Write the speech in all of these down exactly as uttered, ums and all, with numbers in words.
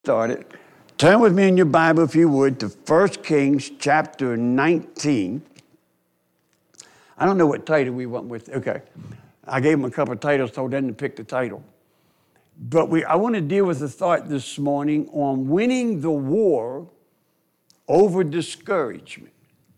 Started. Turn with me in your Bible, if you would, to First Kings chapter nineteen. I don't know what title we went with. Okay. I gave them a couple of titles, told them to pick the title. But we, I want to deal with a thought this morning on winning the war over discouragement.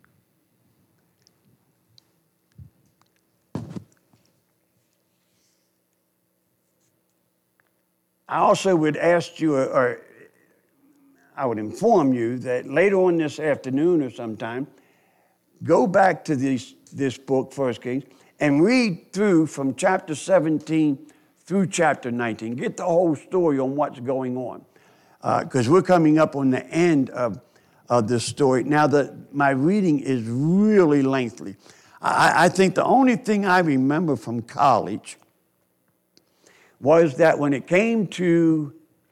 I also would ask you, or I would inform you that later on this afternoon or sometime, go back to this, this book, First Kings, and read through from chapter seventeen through chapter nineteen. Get the whole story on what's going on. Because uh, we're coming up on the end of, of this story. Now, the, my reading is really lengthy. I, I think the only thing I remember from college was that when it came to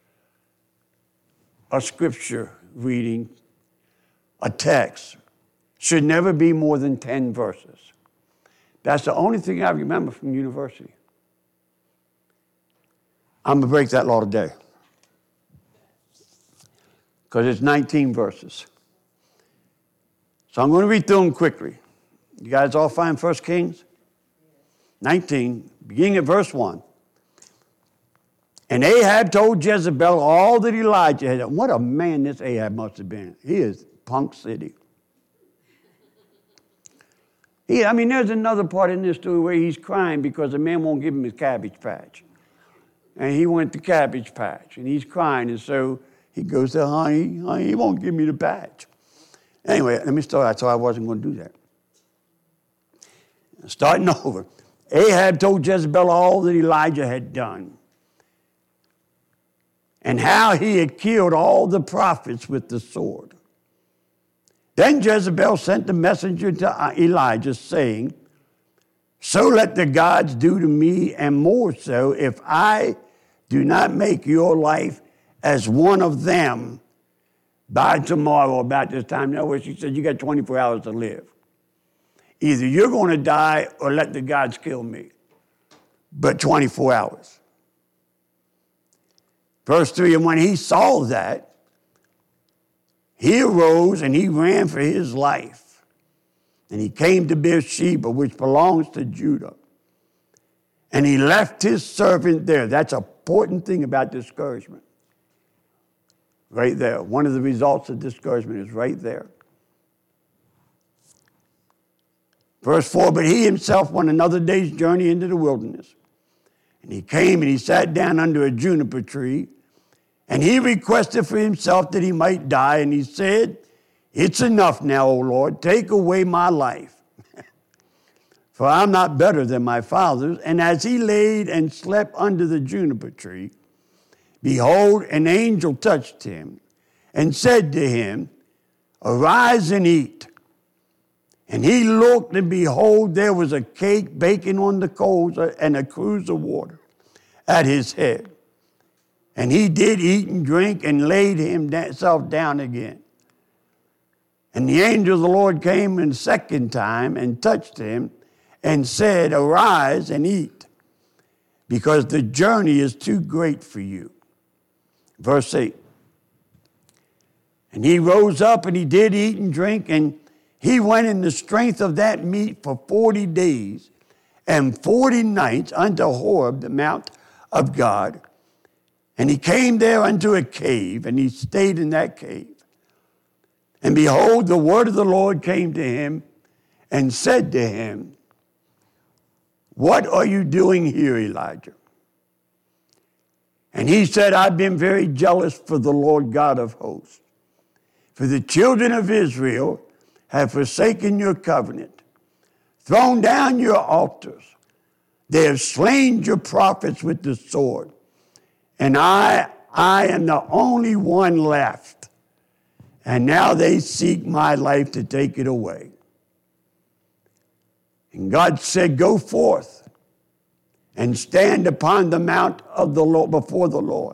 a scripture reading, a text, should never be more than ten verses. That's the only thing I remember from university. I'm going to break that law today. Because it's nineteen verses. So I'm going to read through them quickly. You guys all find First Kings? nineteen, beginning at verse one. And Ahab told Jezebel all that Elijah had done. What a man this Ahab must have been. He is Punk City. He, I mean, there's another part in this story where he's crying because the man won't give him his cabbage patch. And he went to Cabbage Patch, and he's crying, and so he goes to honey, honey, he won't give me the patch. Anyway, let me start. I thought I wasn't going to do that. Starting over. Ahab told Jezebel all that Elijah had done, and how he had killed all the prophets with the sword. Then Jezebel sent the messenger to Elijah, saying, so let the gods do to me, and more so, if I do not make your life as one of them by tomorrow, about this time. In other words, she said, you got twenty-four hours to live. Either you're going to die or let the gods kill me. But twenty-four hours. Verse three, and when he saw that, he arose and he ran for his life. And he came to Beersheba, which belongs to Judah. And he left his servant there. That's an important thing about discouragement. Right there. One of the results of discouragement is right there. Verse four, but he himself went another day's journey into the wilderness. And he came and he sat down under a juniper tree. And he requested for himself that he might die. And he said, it's enough now, O Lord, take away my life. For I'm not better than my fathers. And as he laid and slept under the juniper tree, behold, an angel touched him and said to him, arise and eat. And he looked, and behold, there was a cake baking on the coals and a cruse of water at his head. And he did eat and drink and laid himself down again. And the angel of the Lord came a second time and touched him and said, arise and eat, because the journey is too great for you. Verse eight. And he rose up and he did eat and drink, and he went in the strength of that meat for forty days and forty nights unto Horeb, the mount of God. And he came there unto a cave, and he stayed in that cave. And behold, the word of the Lord came to him and said to him, what are you doing here, Elijah? And he said, I've been very jealous for the Lord God of hosts. For the children of Israel have forsaken your covenant, thrown down your altars. They have slain your prophets with the sword. And I, I am the only one left. And now they seek my life to take it away. And God said, go forth and stand upon the mount of the Lord before the Lord.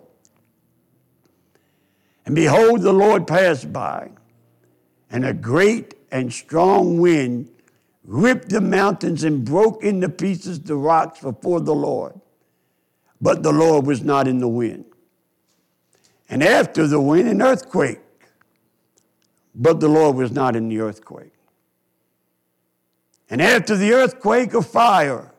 And behold, the Lord passed by, and a great and strong wind ripped the mountains and broke into pieces the rocks before the Lord. But the Lord was not in the wind. And after the wind, an earthquake. But the Lord was not in the earthquake. And after the earthquake, a fire.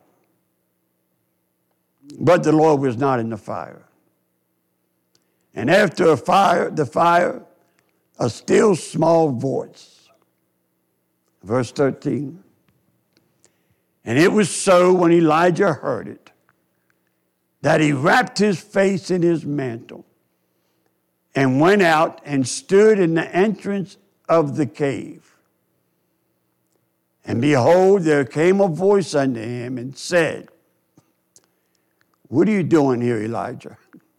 But the Lord was not in the fire. And after a fire, the fire, a still small voice. Verse thirteen. And it was so when Elijah heard it, that he wrapped his face in his mantle and went out and stood in the entrance of the cave. And behold, there came a voice unto him and said, what are you doing here, Elijah?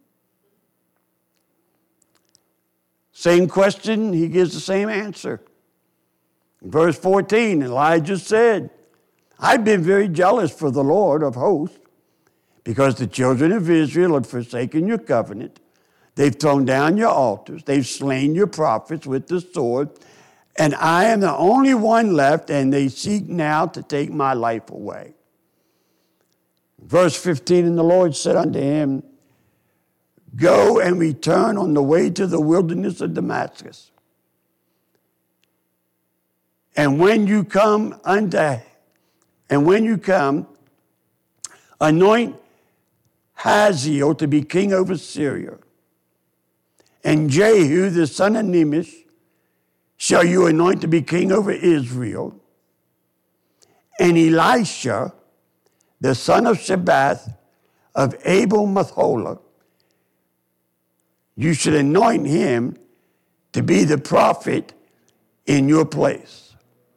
Same question, he gives the same answer. In verse fourteen, Elijah said, I've been very jealous for the Lord of hosts, because the children of Israel have forsaken your covenant. They've thrown down your altars. They've slain your prophets with the sword. And I am the only one left, and they seek now to take my life away. Verse fifteen, and the Lord said unto him, go and return on the way to the wilderness of Damascus. And when you come unto, and when you come, anoint Hazael to be king over Syria. And Jehu, the son of Nimshi, shall you anoint to be king over Israel. And Elisha, the son of Shaphat of Abel Maholah, you should anoint him to be the prophet in your place.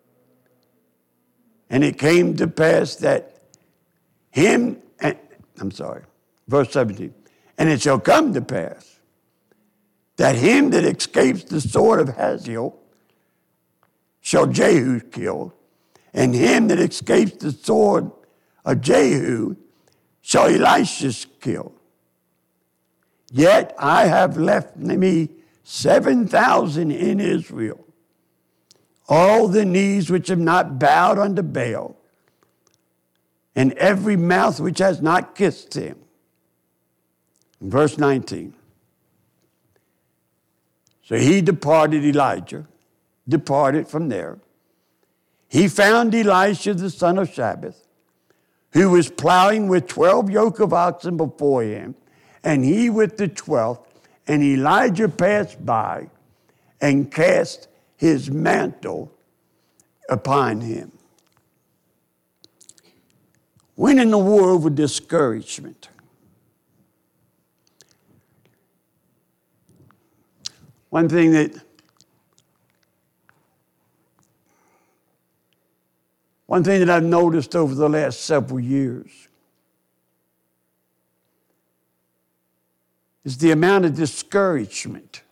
And it came to pass that him, and, I'm sorry, verse seventeen, and it shall come to pass that him that escapes the sword of Hazael shall Jehu kill, and him that escapes the sword of Jehu shall Elisha kill. Yet I have left me seven thousand in Israel, all the knees which have not bowed unto Baal, and every mouth which has not kissed him. Verse nineteen. So he departed, Elijah, departed from there. He found Elisha the son of Shaphat, who was plowing with twelve yoke of oxen before him, and he with the twelfth. And Elijah passed by and cast his mantle upon him. Winning the war over discouragement. One thing that one thing that I've noticed over the last several years is the amount of discouragement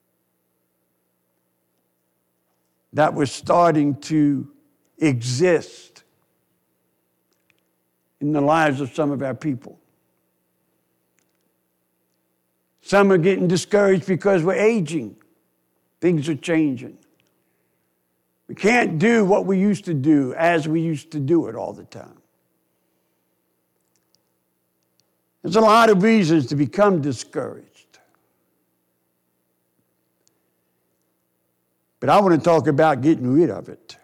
that was starting to exist in the lives of some of our people. Some are getting discouraged because we're aging. Things are changing. We can't do what we used to do as we used to do it all the time. There's a lot of reasons to become discouraged. But I want to talk about getting rid of it.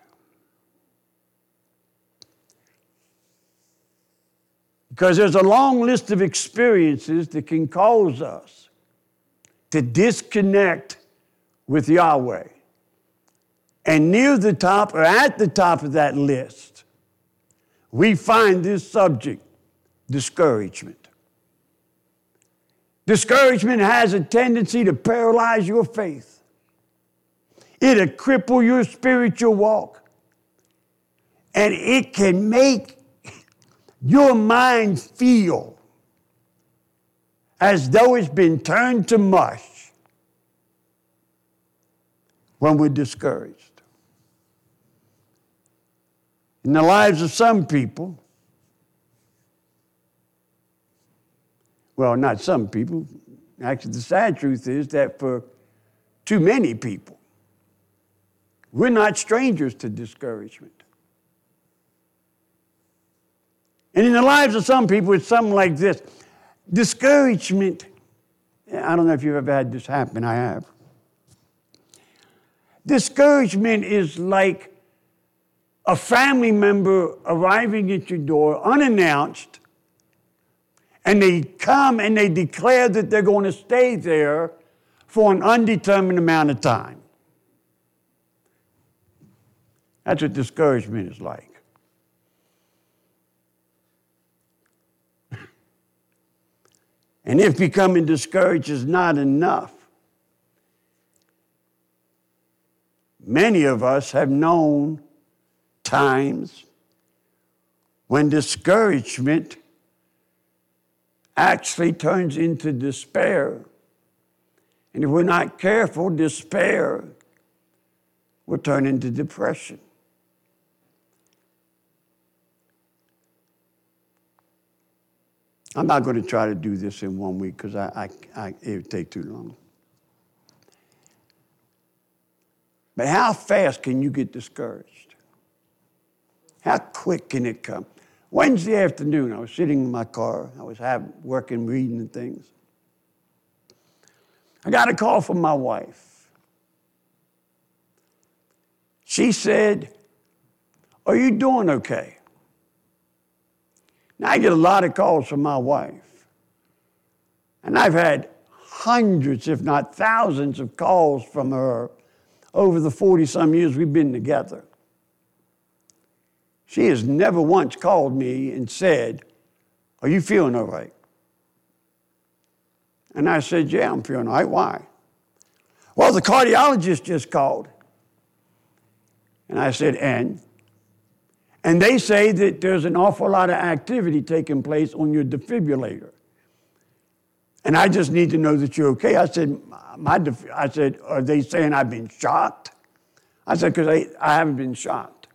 Because there's a long list of experiences that can cause us to disconnect with Yahweh. And near the top, or at the top of that list, we find this subject, discouragement. Discouragement has a tendency to paralyze your faith. It'll cripple your spiritual walk. And it can make your mind feel as though it's been turned to mush when we're discouraged. In the lives of some people, well, not some people, actually the sad truth is that for too many people, we're not strangers to discouragement. And in the lives of some people, it's something like this. Discouragement I don't know if you've ever had this happen. I have. Discouragement is like a family member arriving at your door unannounced, and they come and they declare that they're going to stay there for an undetermined amount of time. That's what discouragement is like. And if becoming discouraged is not enough, many of us have known times when discouragement actually turns into despair. And if we're not careful, despair will turn into depression. I'm not going to try to do this in one week because I, I, I, it would take too long. But how fast can you get discouraged? How quick can it come? Wednesday afternoon, I was sitting in my car. I was having, working, reading and things. I got a call from my wife. She said, "Are you doing okay?" Now, I get a lot of calls from my wife. And I've had hundreds, if not thousands, of calls from her over the forty-some years we've been together. She has never once called me and said, "Are you feeling all right?" And I said, "Yeah, I'm feeling all right." "Why?" "Well, the cardiologist just called." And I said, "And?" "And they say that there's an awful lot of activity taking place on your defibrillator. And I just need to know that you're okay." I said, "My def-, I said, are they saying I've been shocked?" I said, "Because I, I haven't been shocked."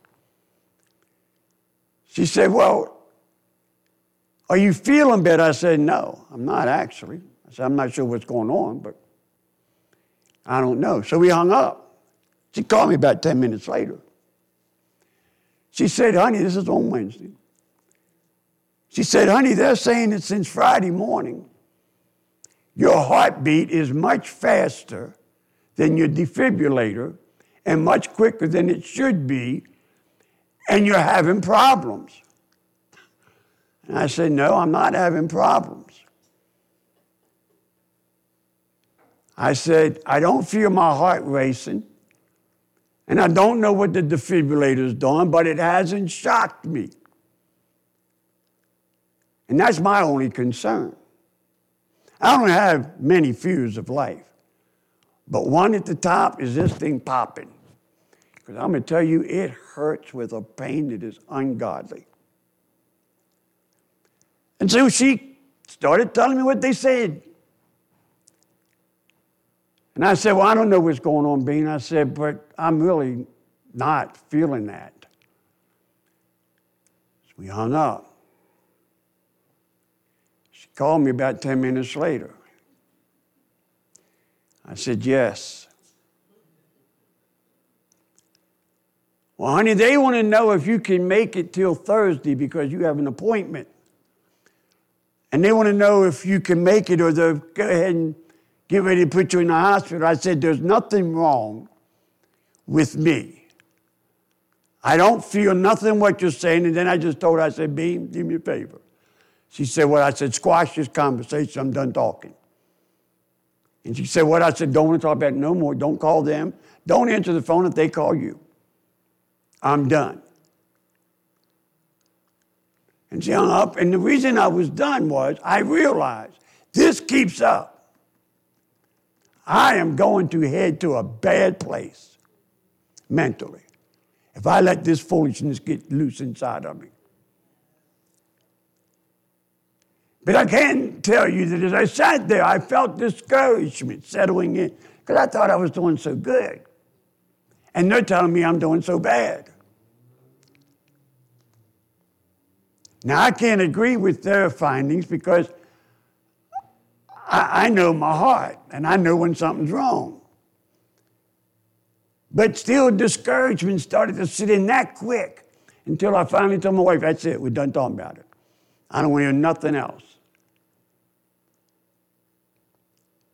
She said, "Well, are you feeling better?" I said, "No, I'm not actually." I said, "I'm not sure what's going on, but I don't know." So we hung up. She called me about ten minutes later. She said, "Honey," this is on Wednesday. She said, "Honey, they're saying that since Friday morning, your heartbeat is much faster than your defibrillator and much quicker than it should be, and you're having problems." And I said, "No, I'm not having problems." I said, "I don't feel my heart racing, and I don't know what the defibrillator is doing, but it hasn't shocked me. And that's my only concern. I don't have many fears of life, but one at the top is this thing popping. Because I'm going to tell you, it hurts with a pain that is ungodly." And so she started telling me what they said. And I said, "Well, I don't know what's going on, Bean." I said, "But I'm really not feeling that." So we hung up. She called me about ten minutes later. I said, "Yes." "Well, honey, they want to know if you can make it till Thursday because you have an appointment. And they want to know if you can make it or they'll go ahead and get ready to put you in the hospital." I said, "There's nothing wrong with me. I don't feel nothing what you're saying." And then I just told her, I said, "Beam, do me a favor." She said, "What?" I said, "Squash this conversation. I'm done talking." And she said, "What?" I said, "Don't want to talk about it no more. Don't call them. Don't answer the phone if they call you. I'm done." And she hung up. And the reason I was done was I realized this keeps up, I am going to head to a bad place mentally if I let this foolishness get loose inside of me. But I can tell you that as I sat there, I felt discouragement settling in because I thought I was doing so good. And they're telling me I'm doing so bad. Now, I can't agree with their findings because I, I know my heart and I know when something's wrong. But still, discouragement started to sit in that quick until I finally told my wife, "That's it, we're done talking about it. I don't want to hear nothing else."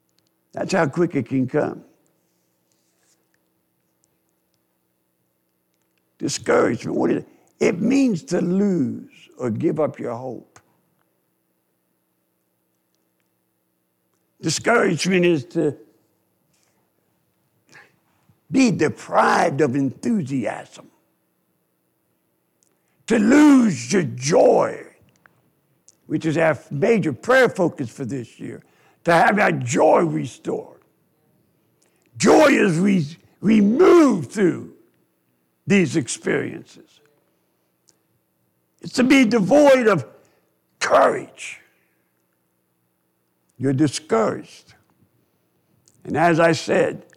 That's how quick it can come. Discouragement, what is it? It means to lose or give up your hope. Discouragement is to be deprived of enthusiasm, to lose your joy, which is our major prayer focus for this year, to have our joy restored. Joy is re- removed through these experiences. It's to be devoid of courage. You're discouraged. And as I said,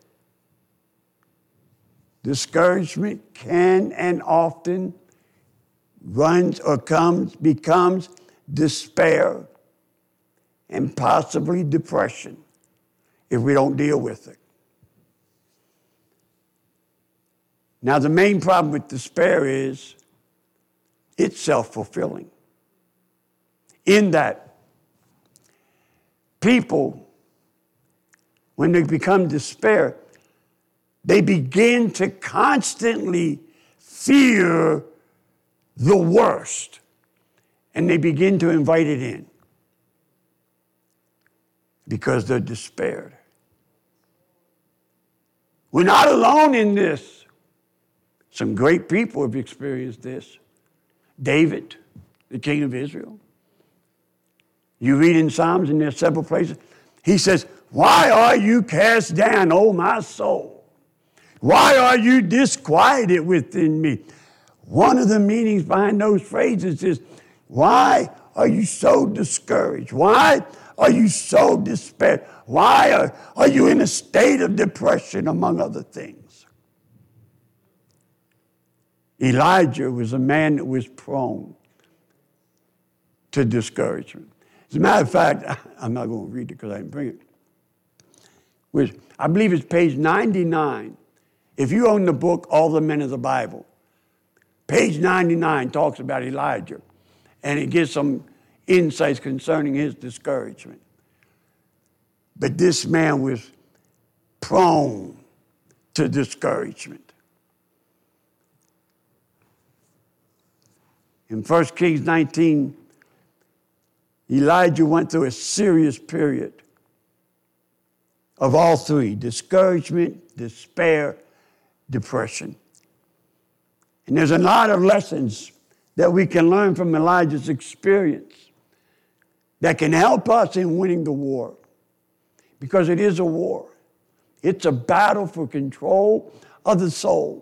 discouragement can and often runs or comes, becomes despair and possibly depression if we don't deal with it. Now, the main problem with despair is it's self-fulfilling. In that people, when they become despair, they begin to constantly fear the worst, and they begin to invite it in because they're despaired. We're not alone in this. Some great people have experienced this. David, the king of Israel. You read in Psalms, and there's several places. He says, "Why are you cast down, O my soul? Why are you disquieted within me?" One of the meanings behind those phrases is, why are you so discouraged? Why are you so despaired? Why are, are you in a state of depression, among other things? Elijah was a man that was prone to discouragement. As a matter of fact, I'm not going to read it because I didn't bring it. Which I believe it's page ninety-nine. If you own the book, All the Men of the Bible, page ninety-nine talks about Elijah, and it gives some insights concerning his discouragement. But this man was prone to discouragement. In First Kings nineteen, Elijah went through a serious period of all three: discouragement, despair, depression. And there's a lot of lessons that we can learn from Elijah's experience that can help us in winning the war. Because it is a war. It's a battle for control of the soul.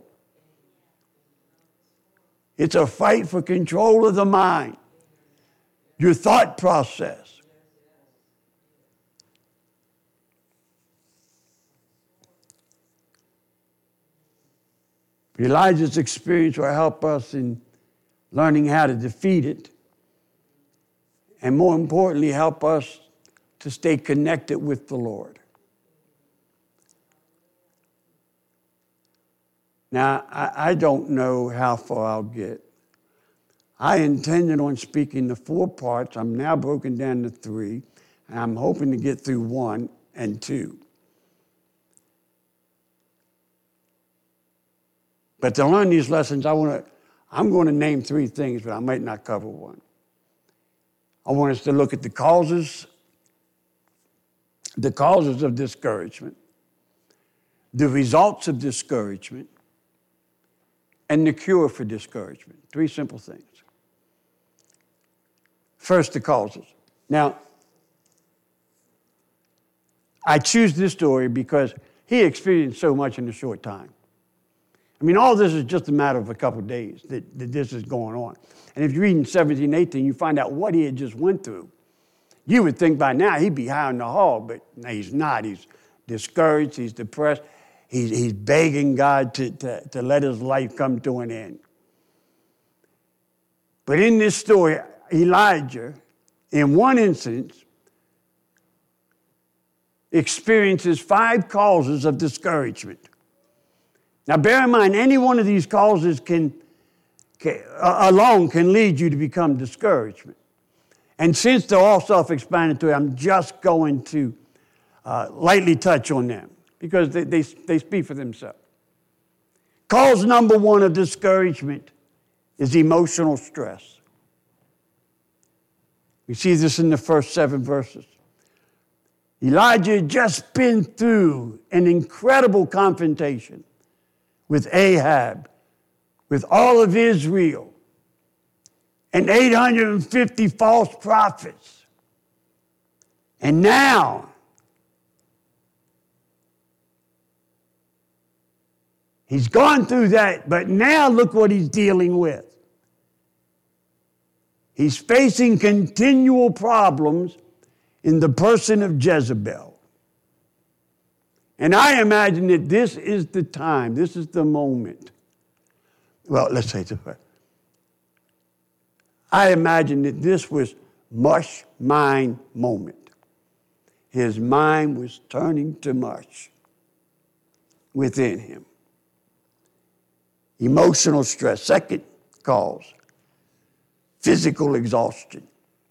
It's a fight for control of the mind, your thought process. Elijah's experience will help us in learning how to defeat it, and more importantly, help us to stay connected with the Lord. Now, I, I don't know how far I'll get. I intended on speaking the four parts. I'm now broken down to three, and I'm hoping to get through one and two. But to learn these lessons, I want to, I'm going to name three things, but I might not cover one. I want us to look at the causes, the causes of discouragement, the results of discouragement, and the cure for discouragement. Three simple things. First, the causes. Now, I choose this story because he experienced so much in a short time. I mean, all this is just a matter of a couple of days that, that this is going on. And if you read in seventeen, eighteen, you find out what he had just went through. You would think by now he'd be high on the hog, but no, he's not. He's discouraged, he's depressed, he's, he's begging God to, to, to let his life come to an end. But in this story, Elijah, in one instance, experiences five causes of discouragement. Now, bear in mind, any one of these causes can, can uh, alone can lead you to become discouragement. And since they're all self-explanatory, I'm just going to uh, lightly touch on them because they, they, they speak for themselves. Cause number one of discouragement is emotional stress. We see this in the first seven verses. Elijah had just been through an incredible confrontation with Ahab, with all of Israel, and eight hundred fifty false prophets. And now, he's gone through that, but now look what he's dealing with. He's facing continual problems in the person of Jezebel. And I imagine that this is the time, this is the moment. Well, let's say this way. I imagine that this was mush mind moment. His mind was turning to mush within him. Emotional stress. Second cause, physical exhaustion.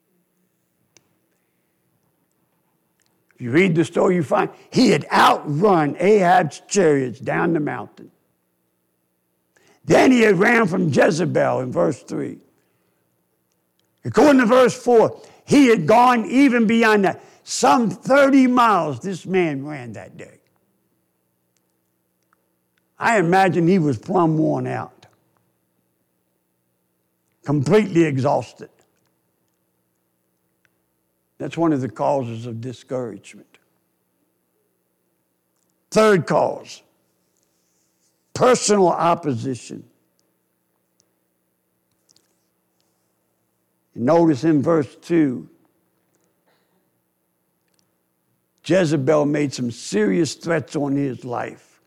If you read the story, you find he had outrun Ahab's chariots down the mountain. Then he had ran from Jezebel in verse three. According to verse four, he had gone even beyond that. Some thirty miles this man ran that day. I imagine he was plumb worn out, completely exhausted. That's one of the causes of discouragement. Third cause, personal opposition. Notice in verse two, Jezebel made some serious threats on his life.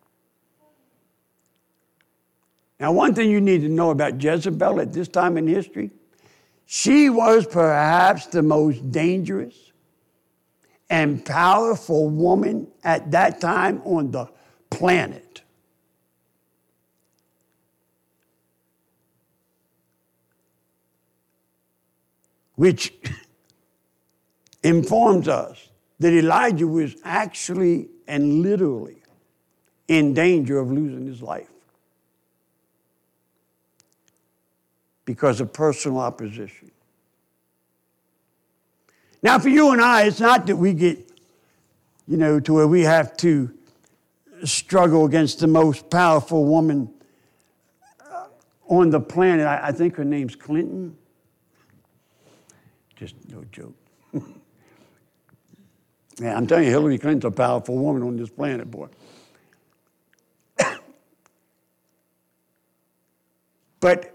Now, one thing you need to know about Jezebel at this time in history, she was perhaps the most dangerous and powerful woman at that time on the planet. Which informs us that Elijah was actually and literally in danger of losing his life because of personal opposition. Now, for you and I, it's not that we get, you know, to where we have to struggle against the most powerful woman on the planet. I, I think her name's Clinton. Just no joke. Yeah, I'm telling you, Hillary Clinton's a powerful woman on this planet, boy. But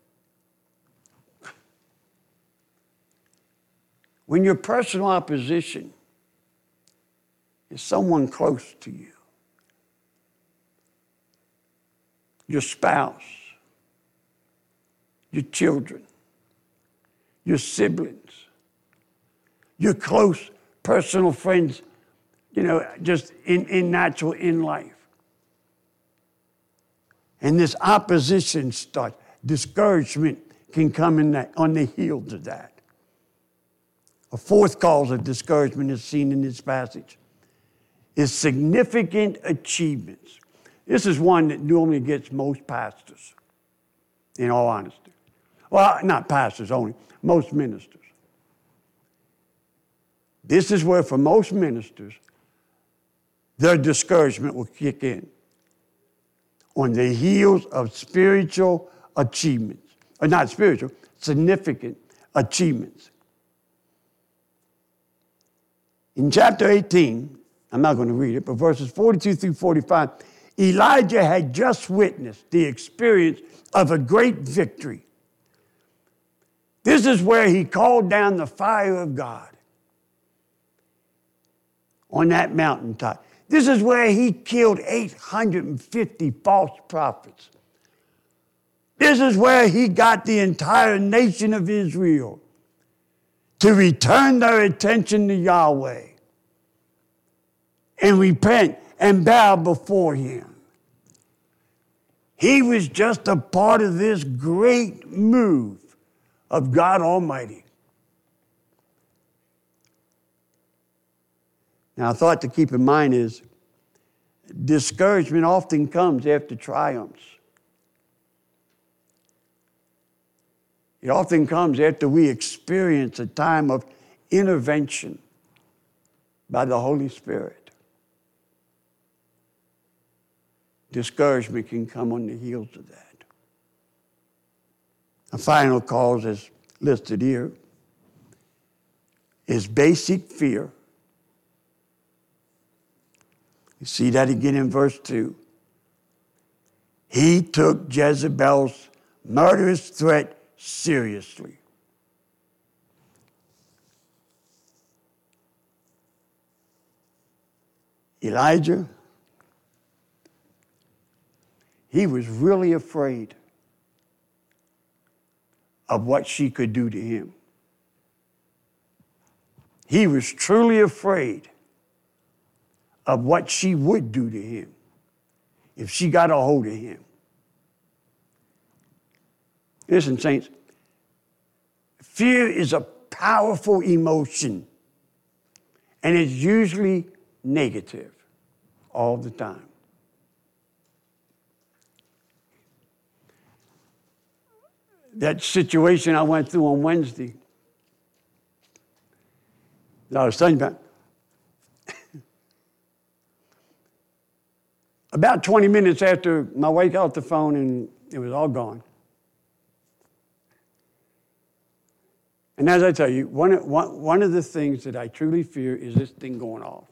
when your personal opposition is someone close to you, your spouse, your children, your siblings, your close personal friends, you know, just in, in natural, in life. And this opposition starts. Discouragement can come in that, on the heels of that. A fourth cause of discouragement is seen in this passage is significant achievements. This is one that normally gets most pastors, in all honesty. Well, not pastors only, most ministers. This is where, for most ministers, their discouragement will kick in on the heels of spiritual achievements. Or not spiritual, significant achievements. In chapter eighteen, I'm not going to read it, but verses forty-two through forty-five, Elijah had just witnessed the experience of a great victory. This is where he called down the fire of God on that mountaintop. This is where he killed eight hundred fifty false prophets. This is where he got the entire nation of Israel to return their attention to Yahweh and repent and bow before him. He was just a part of this great move of God Almighty. Now, a thought to keep in mind is discouragement often comes after triumphs. It often comes after we experience a time of intervention by the Holy Spirit. Discouragement can come on the heels of that. A final cause, as listed here, is basic fear. You see that again in verse two. He took Jezebel's murderous threat seriously. Elijah, he was really afraid of what she could do to him. He was truly afraid of what she would do to him if she got a hold of him. Listen, saints, fear is a powerful emotion, and it's usually negative all the time. That situation I went through on Wednesday that I was telling you about, about twenty minutes after my wife got off the phone and it was all gone. And as I tell you, one of, one, one of the things that I truly fear is this thing going off.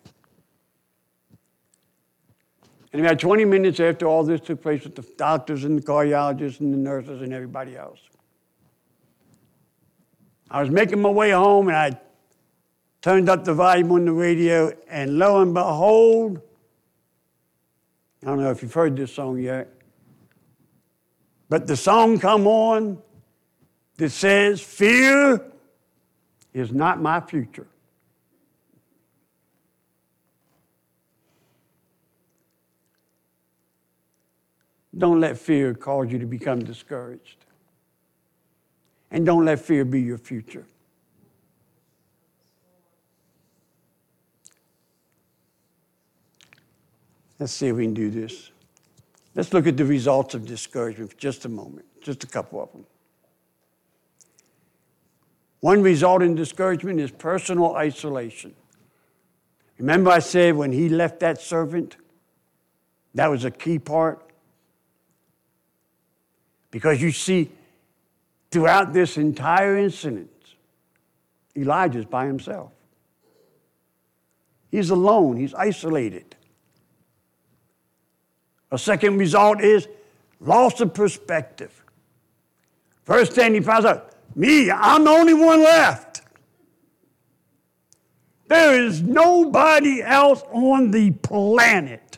And about twenty minutes after all this took place with the doctors and the cardiologists and the nurses and everybody else, I was making my way home and I turned up the volume on the radio, and lo and behold, I don't know if you've heard this song yet, but the song come on that says, "Fear is not my future." Don't let fear cause you to become discouraged. And don't let fear be your future. Let's see if we can do this. Let's look at the results of discouragement for just a moment, just a couple of them. One result in discouragement is personal isolation. Remember I said when he left that servant, that was a key part? Because you see, throughout this entire incident, Elijah's by himself. He's alone. He's isolated. A second result is loss of perspective. First thing he finds out, me, I'm the only one left. There is nobody else on the planet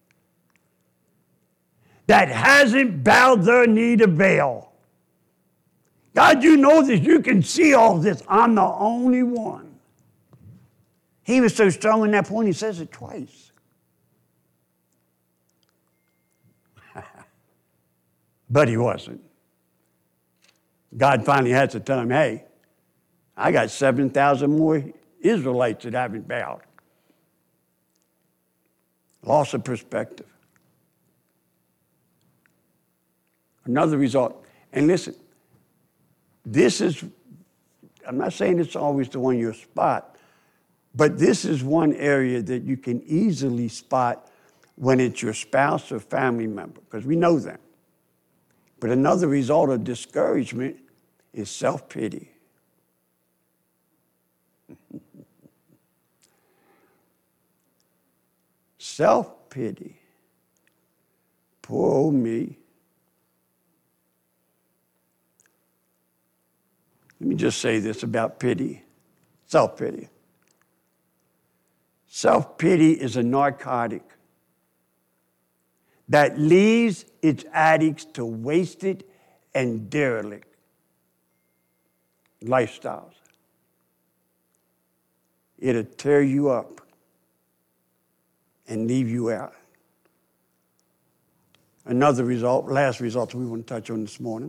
that hasn't bowed their knee to Baal. God, you know this. You can see all this. I'm the only one. He was so strong in that point, he says it twice. But he wasn't. God finally had to tell him, hey, I got seven thousand more Israelites that haven't bowed. Loss of perspective. Another result. And listen, this is, I'm not saying it's always the one you spot, but this is one area that you can easily spot when it's your spouse or family member, because we know them. But another result of discouragement is self-pity. Self-pity. Poor old me. Let me just say this about pity, self-pity. Self-pity is a narcotic that leads its addicts to wasted and derelict lifestyles. It'll tear you up and leave you out. Another result, last result we want to touch on this morning,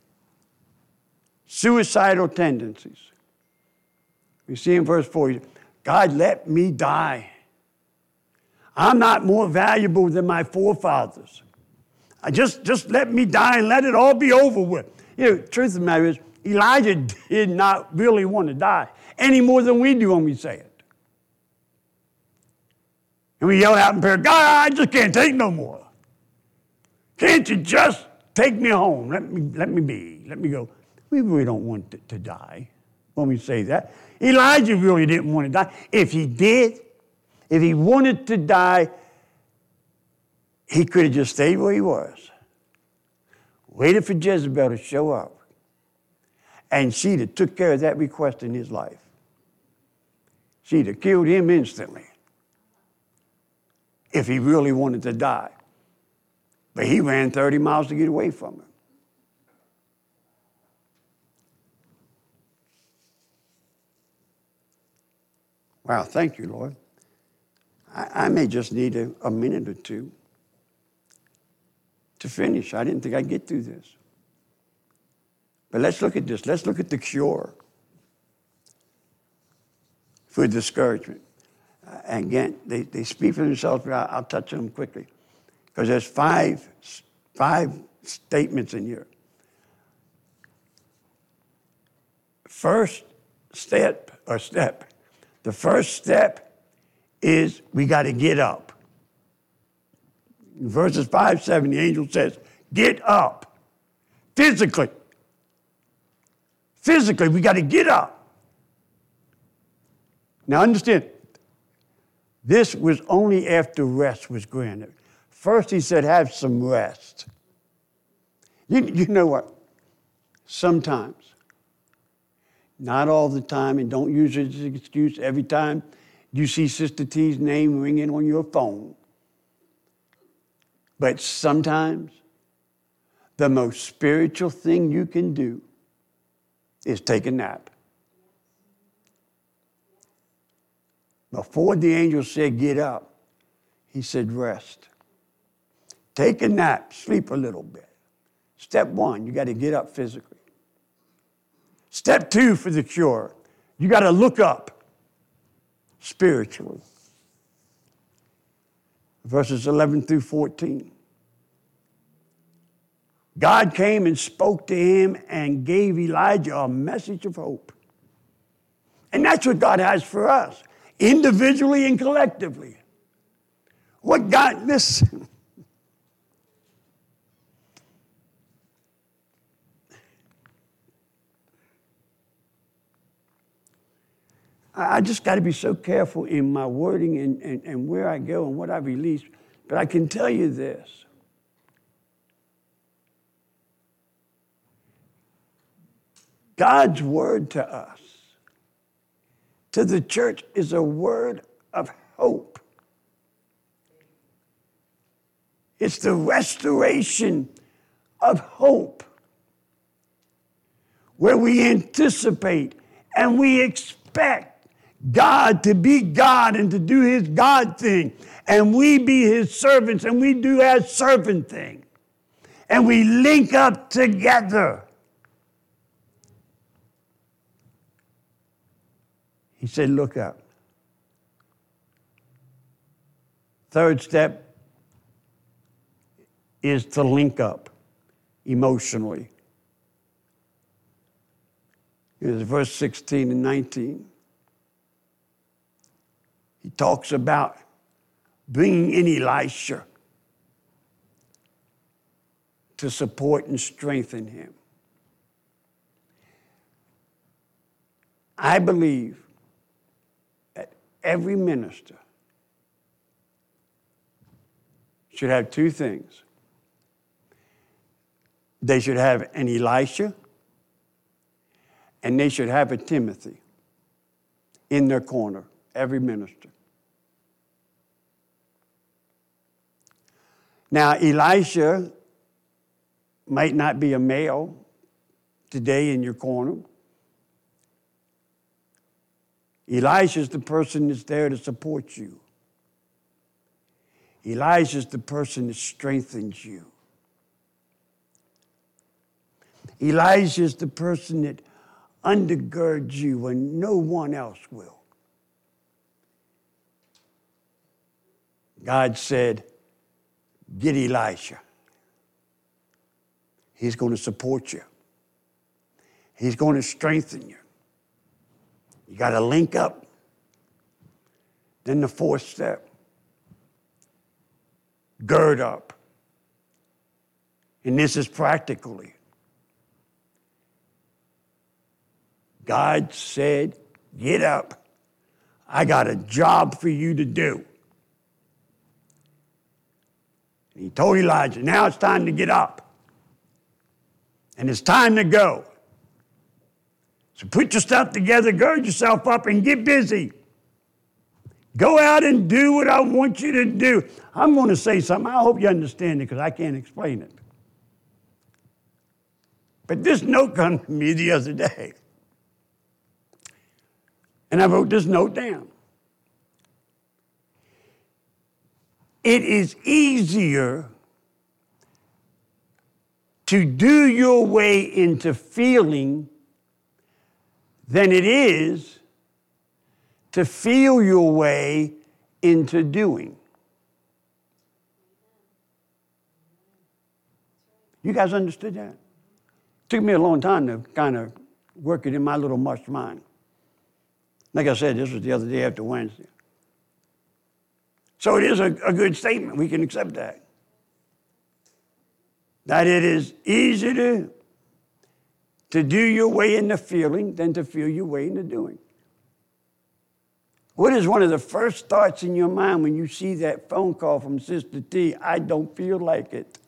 suicidal tendencies. We see in verse four, God, let me die I'm not more valuable than my forefathers. I just, just let me die and let it all be over with. You know, truth of the matter is, Elijah did not really want to die any more than we do when we say it. And we yell out in prayer, God, I just can't take no more. Can't you just take me home? Let me, let me be. Let me go. We really don't want to, to die when we say that. Elijah really didn't want to die. If he did, if he wanted to die, he could have just stayed where he was, waited for Jezebel to show up, and she'd have took care of that request in his life. She'd have killed him instantly if he really wanted to die. But he ran thirty miles to get away from her. Wow, thank you, Lord. I, I may just need a, a minute or two to finish. I didn't think I'd get through this. But let's look at this. Let's look at the cure for discouragement. Uh, again, they, they speak for themselves, but I'll, I'll touch on them quickly. Because there's five, five statements in here. First step, or step, the first step is we got to get up. In verses five, seven, the angel says, get up. Physically. Physically, we got to get up. Now understand, this was only after rest was granted. First he said, have some rest. You, you know what? Sometimes, not all the time, and don't use it as an excuse every time you see Sister T's name ringing on your phone. But sometimes, the most spiritual thing you can do is take a nap. Before the angel said, get up, he said, rest. Take a nap, sleep a little bit. Step one, you got to get up physically. Step two for the cure, you got to look up spiritually. Verses eleven through fourteen. God came and spoke to him and gave Elijah a message of hope. And that's what God has for us, individually and collectively. What God, listen. I just got to be so careful in my wording and, and, and where I go and what I release. But I can tell you this. God's word to us, to the church, is a word of hope. It's the restoration of hope, where we anticipate and we expect God to be God and to do his God thing. And we be his servants and we do our servant thing. And we link up together. He said, look up. Third step is to link up emotionally. Here's verse sixteen and nineteen. He talks about bringing in Elisha to support and strengthen him. I believe that every minister should have two things. They should have an Elisha and they should have a Timothy in their corner, every minister. Now, Elisha might not be a male today in your corner. Elisha is the person that's there to support you. Elijah is the person that strengthens you. Elijah is the person that undergirds you when no one else will. God said, get Elisha. He's going to support you. He's going to strengthen you. You got to link up. Then the fourth step, gird up. And this is practically. God said, get up. I got a job for you to do. And he told Elijah, now it's time to get up. And it's time to go. So put your stuff together, gird yourself up, and get busy. Go out and do what I want you to do. I'm going to say something. I hope you understand it because I can't explain it. But this note came to me the other day. And I wrote this note down. It is easier to do your way into feeling than it is to feel your way into doing. You guys understood that? It took me a long time to kind of work it in my little mush mind. Like I said, this was the other day after Wednesday. So it is a, a good statement. We can accept that. That it is easier to, to do your way into feeling than to feel your way into doing. What is one of the first thoughts in your mind when you see that phone call from Sister T? I don't feel like it.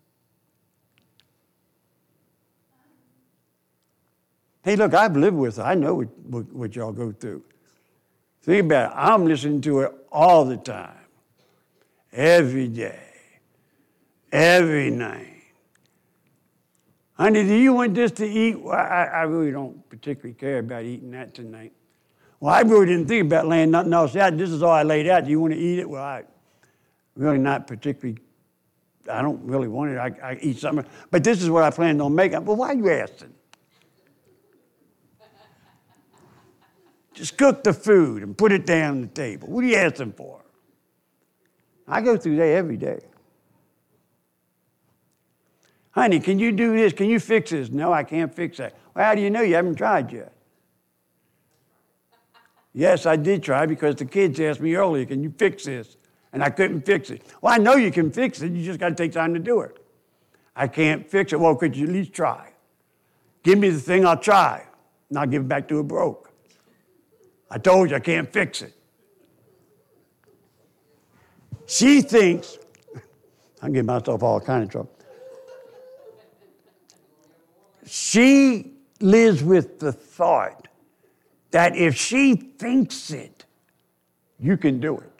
Hey, look, I've lived with her. I know what, what, what y'all go through. Think about it. I'm listening to it all the time, every day, every night. Honey, do you want this to eat? Well, I, I really don't particularly care about eating that tonight. Well, I really didn't think about laying nothing else out. This is all I laid out. Do you want to eat it? Well, I really not particularly, I don't really want it. I, I eat something. But this is what I planned on making. Well, why are you asking? Just cook the food and put it down on the table. What are you asking for? I go through that every day. Honey, can you do this? Can you fix this? No, I can't fix that. Well, how do you know? You haven't tried yet. Yes, I did try because the kids asked me earlier, can you fix this? And I couldn't fix it. Well, I know you can fix it. You just got to take time to do it. I can't fix it. Well, could you at least try? Give me the thing, I'll try. And I'll give it back to her broke. I told you I can't fix it. She thinks, I'm getting myself all kind of trouble. She lives with the thought that if she thinks it, you can do it.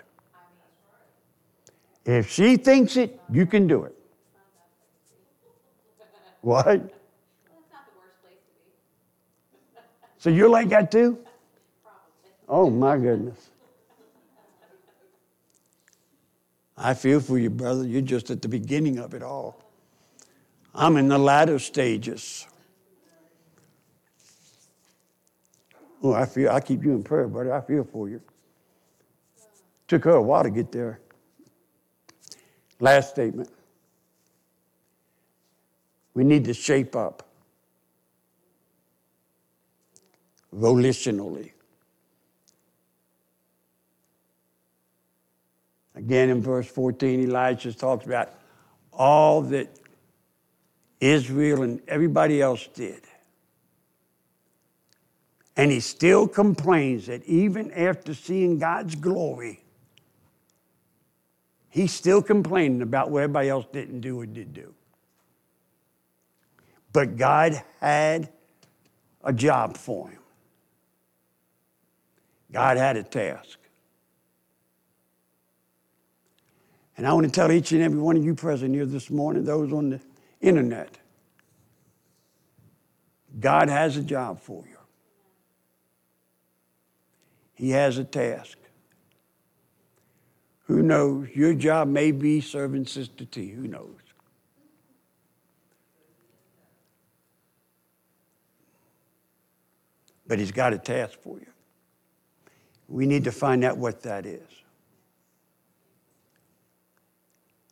If she thinks it, you can do it. What? Well, it's not the worst place to be. So you're like that too? Probably. Oh, my goodness. I feel for you, brother. You're just at the beginning of it all. I'm in the latter stages. Oh, I feel, I keep you in prayer, brother. I feel for you. Took her a while to get there. Last statement. We need to shape up volitionally. Again, in verse fourteen, Elijah talks about all that Israel and everybody else did. And he still complains that even after seeing God's glory, he's still complaining about what everybody else didn't do or did do. But God had a job for him. God had a task. And I want to tell each and every one of you present here this morning, those on the internet, God has a job for you. He has a task. Who knows? Your job may be serving Sister T. Who knows? But he's got a task for you. We need to find out what that is.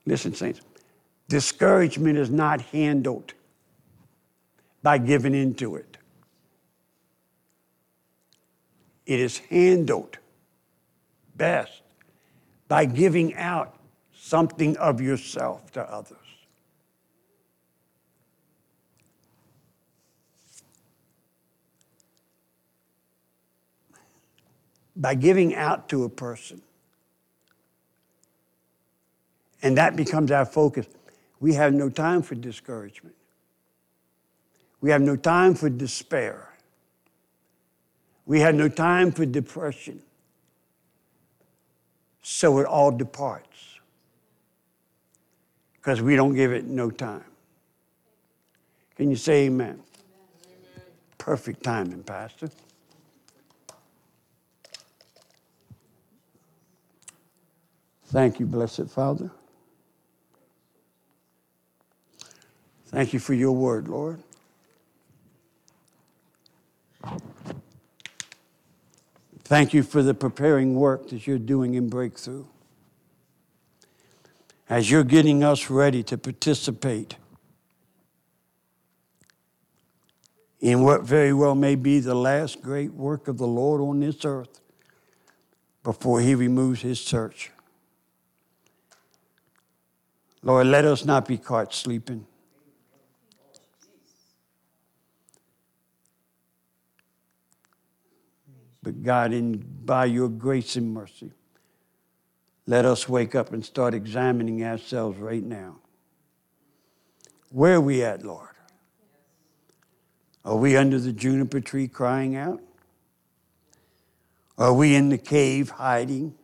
Listen, saints, discouragement is not handled by giving into it. It is handled best by giving out something of yourself to others. By giving out to a person. And that becomes our focus. We have no time for discouragement. We have no time for despair. We have no time for depression. So it all departs. Because we don't give it no time. Can you say amen? Amen. Perfect timing, Pastor. Thank you, blessed Father. Thank you for your word, Lord. Thank you for the preparing work that you're doing in Breakthrough. As you're getting us ready to participate in what very well may be the last great work of the Lord on this earth before he removes his church. Lord, let us not be caught sleeping. But God, in, by your grace and mercy, let us wake up and start examining ourselves right now. Where are we at, Lord? Are we under the juniper tree crying out? Are we in the cave hiding?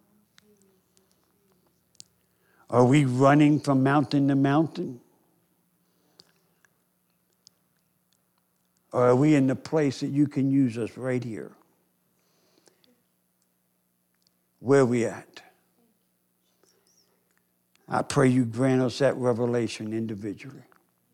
Are we running from mountain to mountain? Or are we in the place that you can use us right here? Where are we at? I pray you grant us that revelation individually.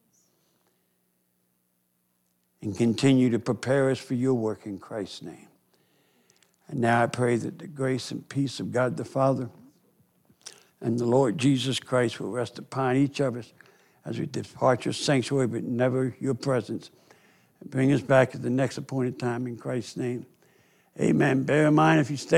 And continue to prepare us for your work in Christ's name. And now I pray that the grace and peace of God the Father and the Lord Jesus Christ will rest upon each of us as we depart your sanctuary, but never your presence. And bring us back at the next appointed time in Christ's name. Amen. Bear in mind, if you stay